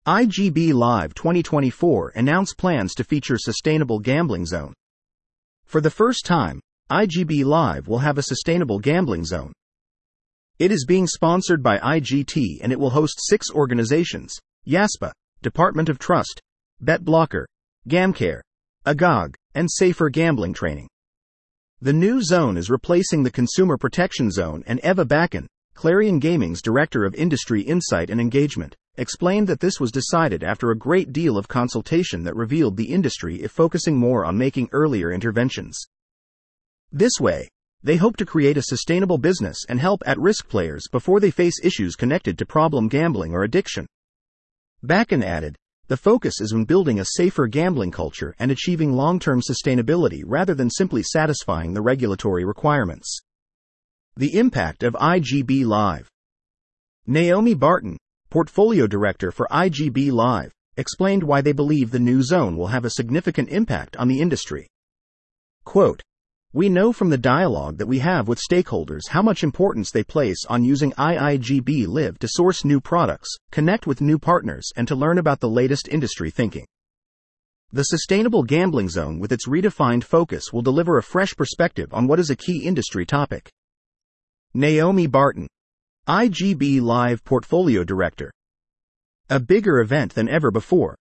IGB Live 2024 announced plans to feature Sustainable Gambling Zone. For the first time, IGB Live will have a Sustainable Gambling Zone. It is being sponsored by IGT and it will host 6 organizations: YASPA, Department of Trust, BetBlocker, GamCare, AGOG, and Safer Gambling Training. The new zone is replacing the Consumer Protection Zone, and Eva Bakken, Clarion Gaming's Director of Industry Insight and Engagement, explained that this was decided after a great deal of consultation that revealed the industry is focusing more on making earlier interventions. This way, they hope to create a sustainable business and help at-risk players before they face issues connected to problem gambling or addiction. Bakken added, "The focus is on building a safer gambling culture and achieving long-term sustainability rather than simply satisfying the regulatory requirements." The impact of IGB Live. Naomi Barton, Portfolio Director for IGB Live, explained why they believe the new zone will have a significant impact on the industry. Quote, "We know from the dialogue that we have with stakeholders how much importance they place on using IIGB Live to source new products, connect with new partners, and to learn about the latest industry thinking. The Sustainable Gambling Zone with its redefined focus will deliver a fresh perspective on what is a key industry topic." Naomi Barton, IGB Live Portfolio Director. A bigger event than ever before.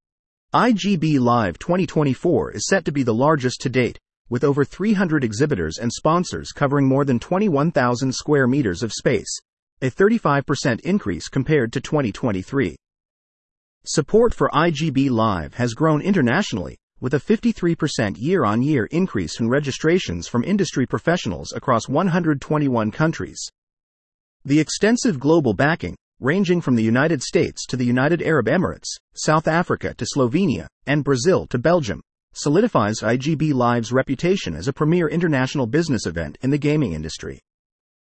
IGB Live 2024 is set to be the largest to date, with over 300 exhibitors and sponsors covering more than 21,000 square meters of space, a 35% increase compared to 2023. Support for IGB Live has grown internationally, with a 53% year-on-year increase in registrations from industry professionals across 121 countries. The extensive global backing, ranging from the United States to the United Arab Emirates, South Africa to Slovenia, and Brazil to Belgium, solidifies IGB Live's reputation as a premier international business event in the gaming industry.